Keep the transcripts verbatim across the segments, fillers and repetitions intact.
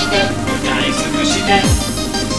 して歌い尽くして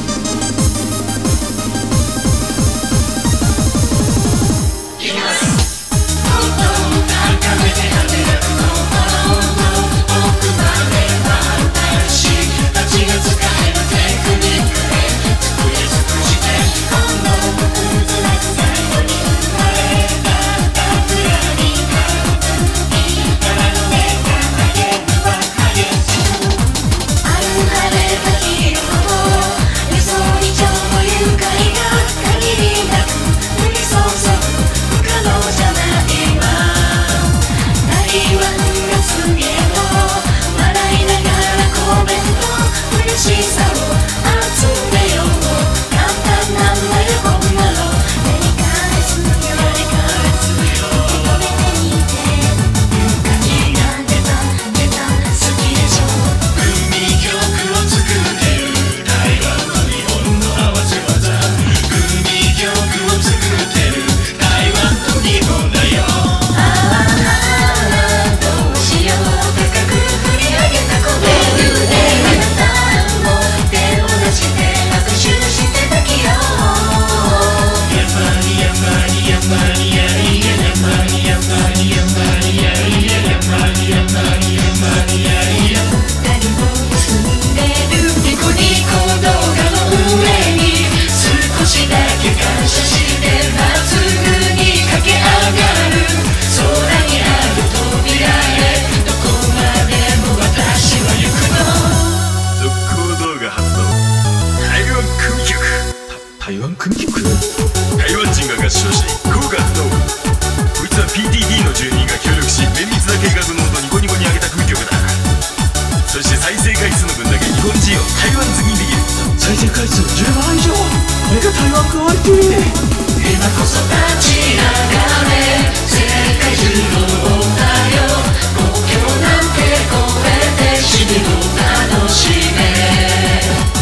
台湾組曲台湾人が合唱し効果発動。こいつは ピーティーディー の住人が協力し綿密な計画のもとニコニコに上げた組曲だ。そして再生回数の分だけ日本人を台湾好きにできる。 再生回数じゅうまん以上。これが台湾クオリティ。 今こそ立ち上がれ世界中の女よ。国境なんて越えて日々を楽しめ。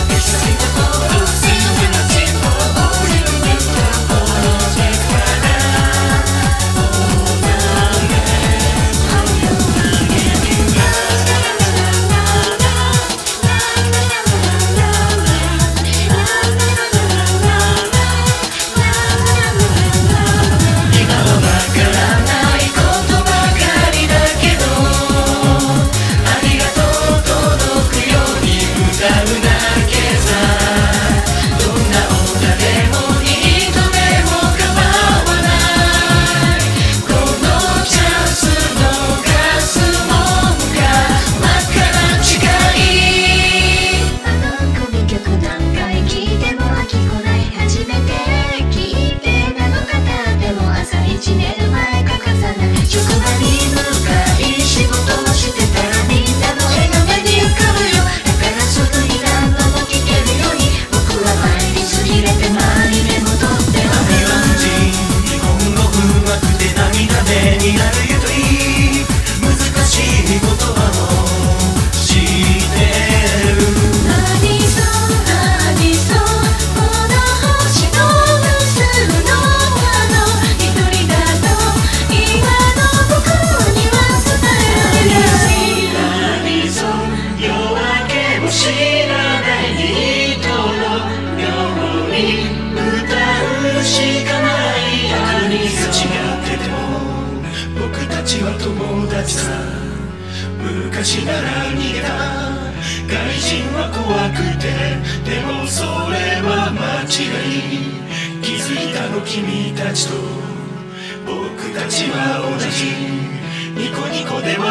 昔なら逃げた外人は怖くて、でもそれは間違い。気づいたの君たちと僕たちは同じ。ニコニコで笑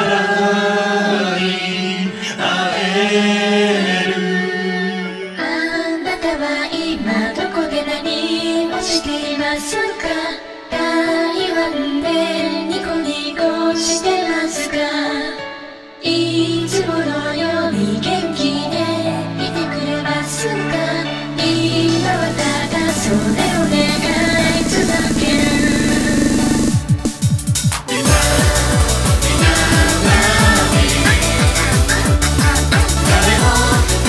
い合える。 あなたは今どこで何をしていますか。台湾でニコニコしてますか。いつものように元気でいてくれますか。今はただそれを願い続ける。 誰も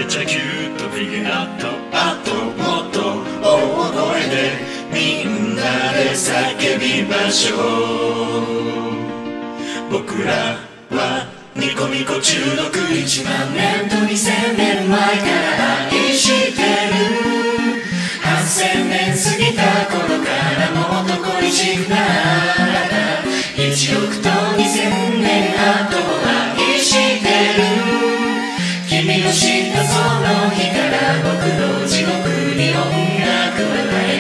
ちゃキュートフィギュアとあともっと大声でみんなで叫びましょう。僕らはニコニコ中毒、いちまんねんとにせんねんまえから愛してる。はっせんねん過ぎた頃からもっと恋しくなったいちおくとにせんねんあとは愛してる。君を知ったその日から僕の地獄に音楽はない